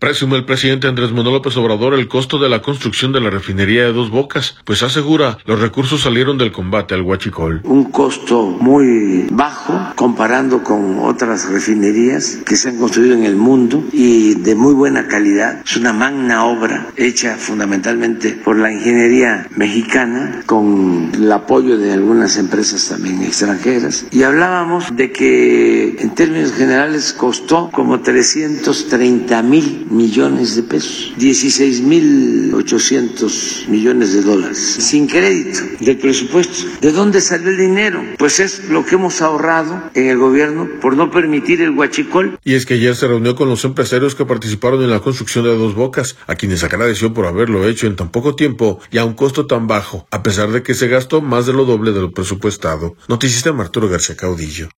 Presume el presidente Andrés Manuel López Obrador el costo de la construcción de la refinería de Dos Bocas, pues asegura los recursos salieron del combate al huachicol. Un costo muy bajo comparando con otras refinerías que se han construido en el mundo y de muy buena calidad. Es una magna obra hecha fundamentalmente por la ingeniería mexicana con el apoyo de algunas empresas también extranjeras. Y hablábamos de que en términos generales costó como 330,000 millones de pesos, 16,800 millones de dólares, sin crédito del presupuesto. ¿De dónde salió el dinero? Pues es lo que hemos ahorrado en el gobierno por no permitir el huachicol. Y es que ayer se reunió con los empresarios que participaron en la construcción de Dos Bocas, a quienes agradeció por haberlo hecho en tan poco tiempo y a un costo tan bajo, a pesar de que se gastó más de lo doble de lo presupuestado. Noticista Arturo García Caudillo.